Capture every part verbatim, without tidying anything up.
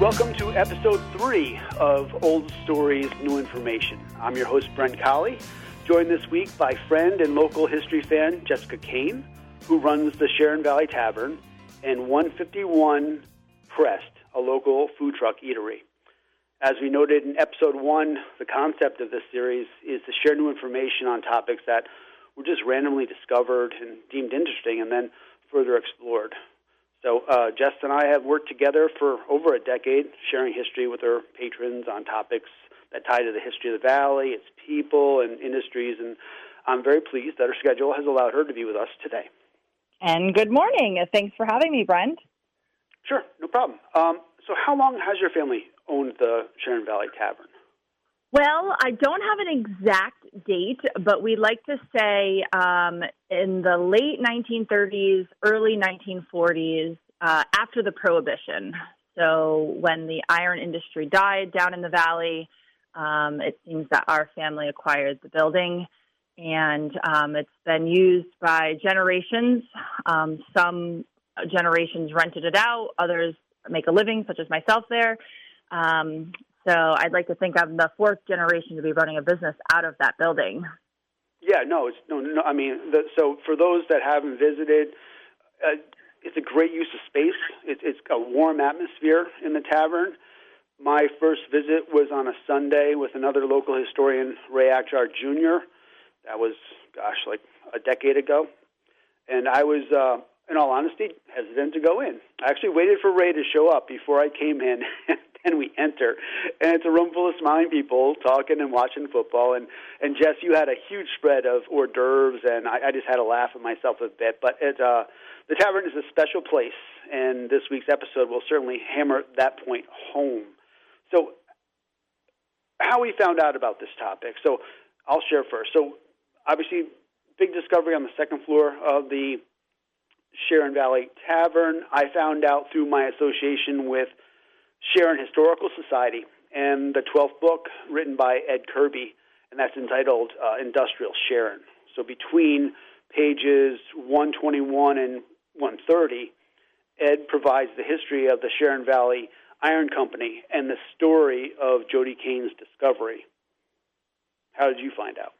Welcome to episode three of Old Stories, New Information. I'm your host, Brent Colley, joined this week by friend and local history fan Jessica Kane, who runs the Sharon Valley Tavern, and one fifty-one Pressed, a local food truck eatery. As we noted in episode one, the concept of this series is to share new information on topics that were just randomly discovered and deemed interesting and then further explored. So uh, Jess and I have worked together for over a decade, sharing history with our patrons on topics that tie to the history of the valley, its people, and industries, and I'm very pleased that our schedule has allowed her to be with us today. And good morning. Thanks for having me, Brent. Sure, no problem. Um, so how long has your family owned the Sharon Valley Tavern? Well, I don't have an exact date, but we like to say um, in the late nineteen thirties, early nineteen forties, uh, after the Prohibition. So when the iron industry died down in the valley, um, it seems that our family acquired the building, and um, it's been used by generations. Um, some generations rented it out, others make a living, such as myself there. Um, So I'd like to think I'm the fourth generation to be running a business out of that building. Yeah, no, it's no, no. I mean, the, so for those that haven't visited, uh, it's a great use of space. It's, it's a warm atmosphere in the tavern. My first visit was on a Sunday with another local historian, Ray Akjar Junior That was, gosh, like a decade ago. And I was, uh, in all honesty, hesitant to go in. I actually waited for Ray to show up before I came in. And we enter, and it's a room full of smiling people talking and watching football. And, and Jess, you had a huge spread of hors d'oeuvres, and I, I just had to laugh at myself a bit. But it, uh, the tavern is a special place, and this week's episode will certainly hammer that point home. So how we found out about this topic. So I'll share first. So obviously, big discovery on the second floor of the Sharon Valley Tavern. I found out through my association with Sharon Historical Society and the twelfth book written by Ed Kirby, and that's entitled uh, Industrial Sharon. So between pages one twenty-one and one thirty, Ed provides the history of the Sharon Valley Iron Company and the story of Jody Kane's discovery. How did you find out?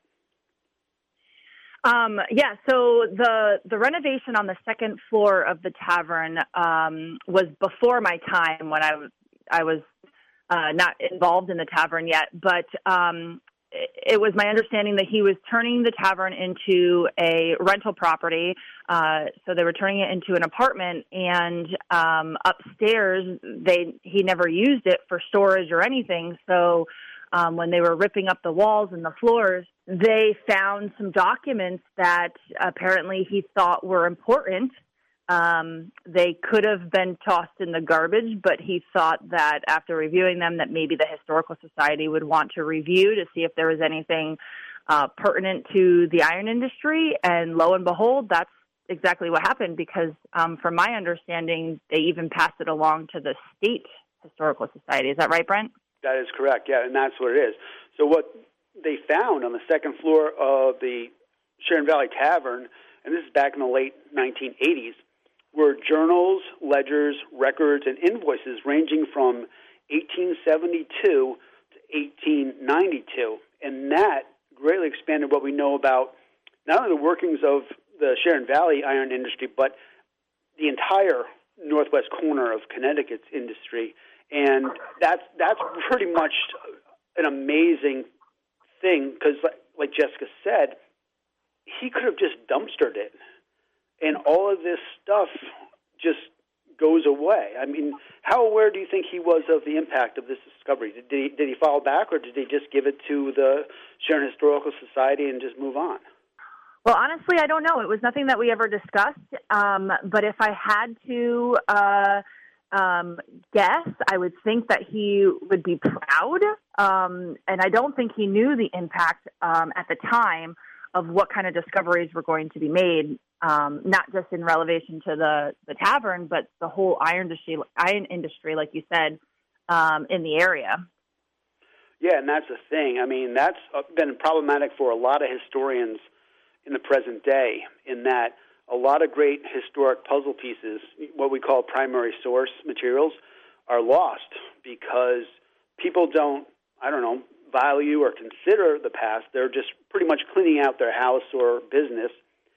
Um, yeah, so the the renovation on the second floor of the tavern um, was before my time when I was I was uh, not involved in the tavern yet, but um, it, it was my understanding that he was turning the tavern into a rental property. Uh, so they were turning it into an apartment, and um, upstairs they he never used it for storage or anything. So um, when they were ripping up the walls and the floors, they found some documents that apparently he thought were important. Um, they could have been tossed in the garbage, but he thought that after reviewing them that maybe the Historical Society would want to review to see if there was anything uh, pertinent to the iron industry. And lo and behold, that's exactly what happened because um, from my understanding, they even passed it along to the State Historical Society. Is that right, Brent? That is correct, yeah, and that's what it is. So what they found on the second floor of the Sharon Valley Tavern, and this is back in the late nineteen eighties, were journals, ledgers, records, and invoices ranging from eighteen seventy-two to eighteen ninety-two. And that greatly expanded what we know about not only the workings of the Sharon Valley iron industry, but the entire northwest corner of Connecticut's industry. And that's, that's pretty much an amazing thing because, like, like Jessica said, he could have just dumpstered it. And all of this stuff just goes away. I mean, how aware do you think he was of the impact of this discovery? Did he, did he follow back, or did he just give it to the Sharon Historical Society and just move on? Well, honestly, I don't know. It was nothing that we ever discussed. Um, but if I had to uh, um, guess, I would think that he would be proud. Um, and I don't think he knew the impact um, at the time of what kind of discoveries were going to be made, um, not just in relation to the, the tavern, but the whole iron industry, iron industry, like you said, um, in the area. Yeah, and that's the thing. I mean, that's been problematic for a lot of historians in the present day, in that a lot of great historic puzzle pieces, what we call primary source materials, are lost because people don't, I don't know, value or consider the past. They're just pretty much cleaning out their house or business,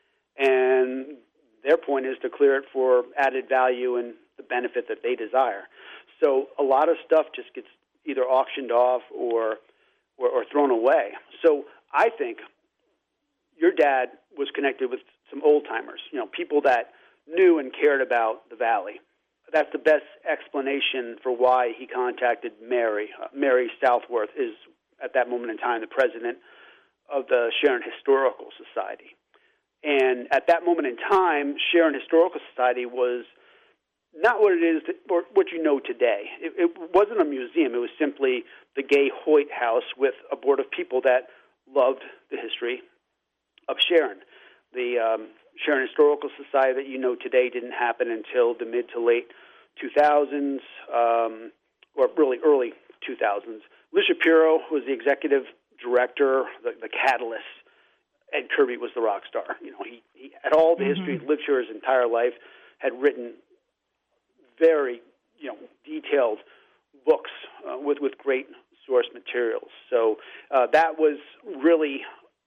and their point is to clear it for added value and the benefit that they desire. So a lot of stuff just gets either auctioned off or or, or thrown away. So I think your dad was connected with some old-timers, you know, people that knew and cared about the Valley. That's the best explanation for why he contacted Mary. Uh, Mary Southworth is, at that moment in time, the president of the Sharon Historical Society. And at that moment in time, Sharon Historical Society was not what it is, or what you know today. It, it wasn't a museum. It was simply the Gay Hoyt House with a board of people that loved the history of Sharon. The um, Sharon Historical Society that you know today didn't happen until the mid to late two thousands, um, or really early two thousands. Liz Shapiro was the executive director, the, the catalyst. Ed Kirby was the rock star. You know, he, he had all the mm-hmm. history, lived here his entire life, had written very, you know, detailed books uh, with with great source materials. So uh, that was really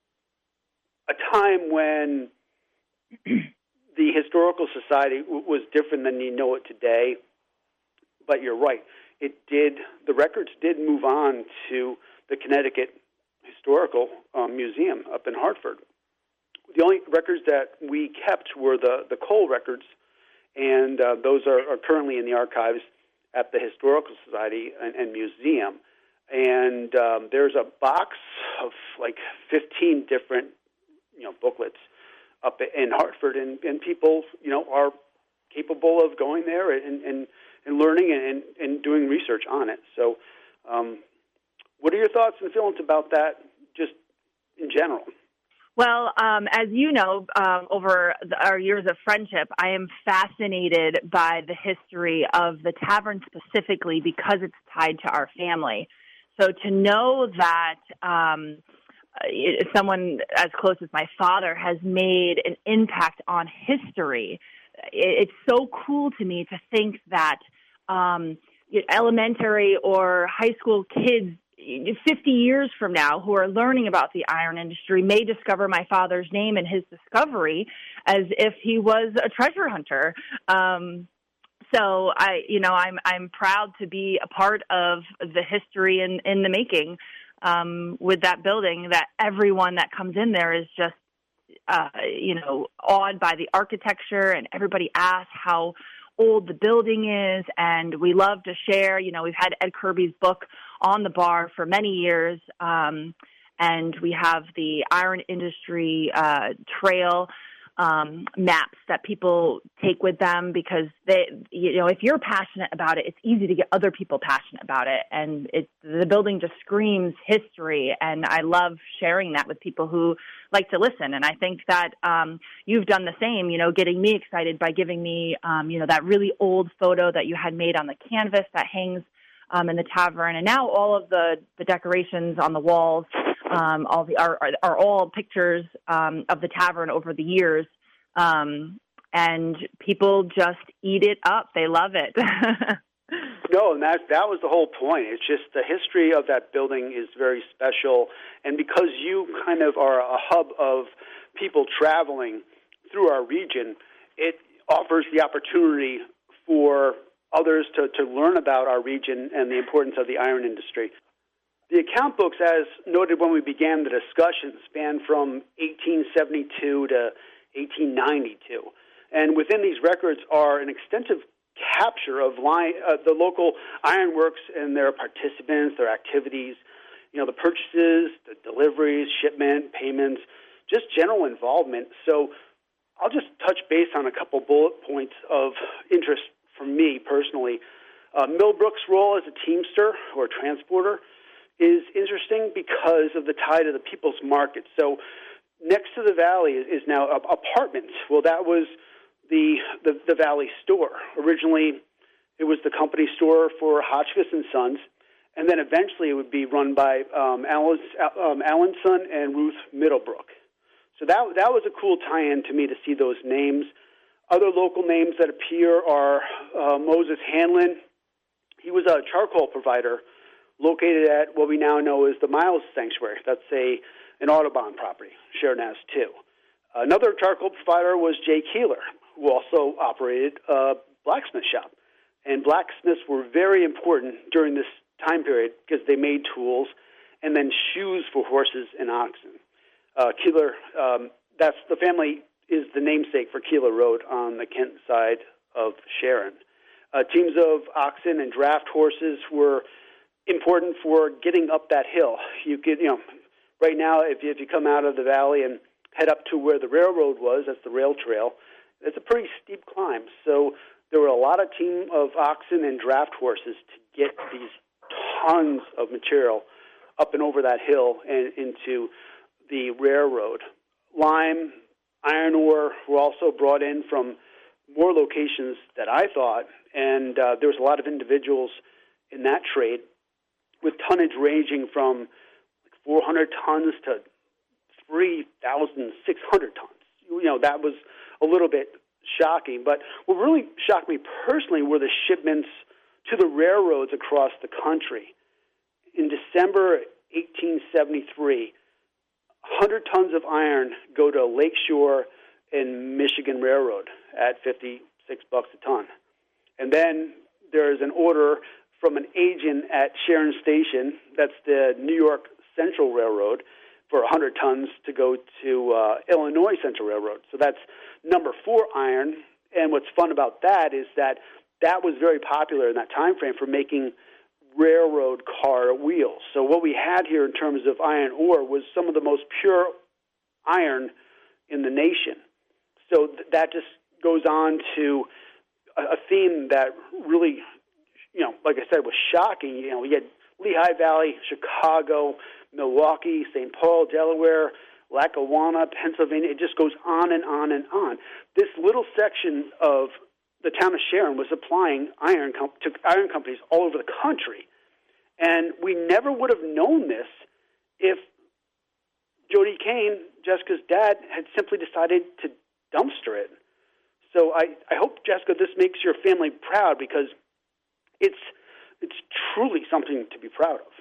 a time when the Historical Society w- was different than you know it today. But you're right; it did. The records did move on to the Connecticut Historical um, Museum up in Hartford. The only records that we kept were the, the Cole records, and uh, those are, are currently in the archives at the Historical Society and, and Museum. And um, there's a box of like fifteen different, you know, booklets up in Hartford, and, and people, you know, are capable of going there and, and, and learning and, and doing research on it. So um, what are your thoughts and feelings about that just in general? Well, um, as you know, um, over the, our years of friendship, I am fascinated by the history of the tavern specifically because it's tied to our family. So to know that um, someone as close as my father has made an impact on history, it's so cool to me to think that um, elementary or high school kids fifty years from now who are learning about the iron industry may discover my father's name and his discovery as if he was a treasure hunter. Um, so I, you know, I'm, I'm proud to be a part of the history in, in the making, um, with that building, that everyone that comes in there is just, uh, you know, awed by the architecture, and everybody asks how old the building is, and we love to share. You know, we've had Ed Kirby's book on the bar for many years, um, and we have the iron industry uh, trail um, maps that people take with them because they, you know, if you're passionate about it, it's easy to get other people passionate about it, and it, the building just screams history, and I love sharing that with people who like to listen. And I think that um, you've done the same, you know, getting me excited by giving me, um, you know, that really old photo that you had made on the canvas that hangs um, in the tavern. And now all of the, the decorations on the walls, um, all the are, are, are all pictures um, of the tavern over the years. Um, and people just eat it up. They love it. No, and that that was the whole point. It's just the history of that building is very special, and because you kind of are a hub of people traveling through our region, it offers the opportunity for others to, to learn about our region and the importance of the iron industry. The account books, as noted when we began the discussion, span from eighteen seventy-two to eighteen ninety-two, and within these records are an extensive capture of line, uh, the local ironworks and their participants, their activities, you know, the purchases, the deliveries, shipment, payments, just general involvement. So I'll just touch base on a couple bullet points of interest for me personally. Uh, Millbrook's role as a teamster or transporter is interesting because of the tie to the People's Market. So next to the Valley is now apartments. Well, that was The, the the Valley store. Originally, it was the company store for Hotchkiss and Sons, and then eventually it would be run by um, Alan, um, Alan Son and Ruth Middlebrook. So that that was a cool tie-in to me to see those names. Other local names that appear are uh, Moses Hanlon. He was a charcoal provider located at what we now know as the Miles Sanctuary. That's a an Audubon property. Sharon has two. Another charcoal provider was Jay Keeler, who also operated a blacksmith shop. And blacksmiths were very important during this time period because they made tools and then shoes for horses and oxen. Uh, Keeler, um, that's the family is the namesake for Keeler Road on the Kent side of Sharon. Uh, teams of oxen and draft horses were important for getting up that hill. You could, you know, right now, if you, if you come out of the valley and head up to where the railroad was, that's the rail trail, it's a pretty steep climb. So there were a lot of team of oxen and draft horses to get these tons of material up and over that hill and into the railroad. Lime, iron ore were also brought in from more locations that I thought, and uh, there was a lot of individuals in that trade with tonnage ranging from like four hundred tons to three thousand six hundred tons. You know, that was a little bit shocking. But what really shocked me personally were the shipments to the railroads across the country. In December eighteen seventy-three, one hundred tons of iron go to Lakeshore and Michigan Railroad at fifty-six bucks a ton. And then there's an order from an agent at Sharon Station, that's the New York Central Railroad, for one hundred tons to go to uh, Illinois Central Railroad. So that's number four iron. And what's fun about that is that that was very popular in that time frame for making railroad car wheels. So what we had here in terms of iron ore was some of the most pure iron in the nation. So th- that just goes on to a, a theme that really, you know, like I said, was shocking. You know, we had Lehigh Valley, Chicago, Milwaukee, Saint Paul, Delaware, Lackawanna, Pennsylvania. It just goes on and on and on. This little section of the town of Sharon was supplying iron com- to iron companies all over the country. And we never would have known this if Jody Kane, Jessica's dad, had simply decided to dumpster it. So I, I hope, Jessica, this makes your family proud because it's it's truly something to be proud of.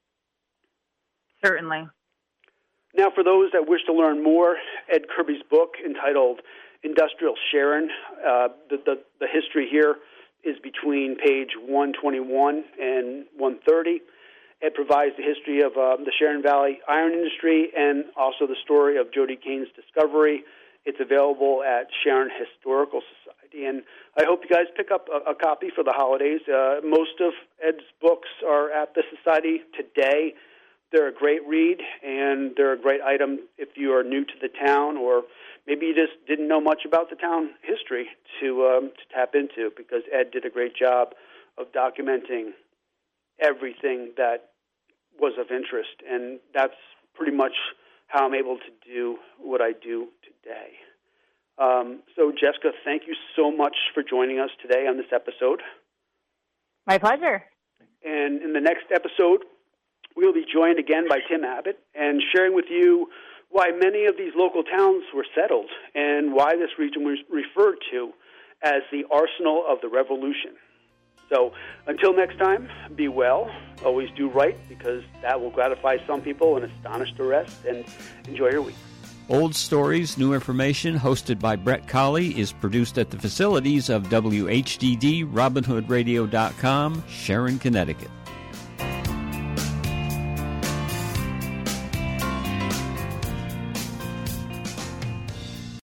Certainly. Now, for those that wish to learn more, Ed Kirby's book entitled Industrial Sharon, uh, the, the, the history here is between page one twenty-one and one thirty. It provides the history of uh, the Sharon Valley iron industry and also the story of Jody Kane's discovery. It's available at Sharon Historical Society, and I hope you guys pick up a, a copy for the holidays. Uh, most of Ed's books are at the Society today. They're a great read, and they're a great item if you are new to the town or maybe you just didn't know much about the town history to um, to tap into, because Ed did a great job of documenting everything that was of interest, and that's pretty much how I'm able to do what I do today. Um, so, Jessica, thank you so much for joining us today on this episode. My pleasure. And in the next episode, we'll be joined again by Tim Abbott and sharing with you why many of these local towns were settled and why this region was referred to as the Arsenal of the Revolution. So until next time, be well, always do right, because that will gratify some people and astonish the rest, and enjoy your week. Old Stories, New Information, hosted by Brett Colley, is produced at the facilities of W H D D, Robin Hood Radio dot com, Sharon, Connecticut.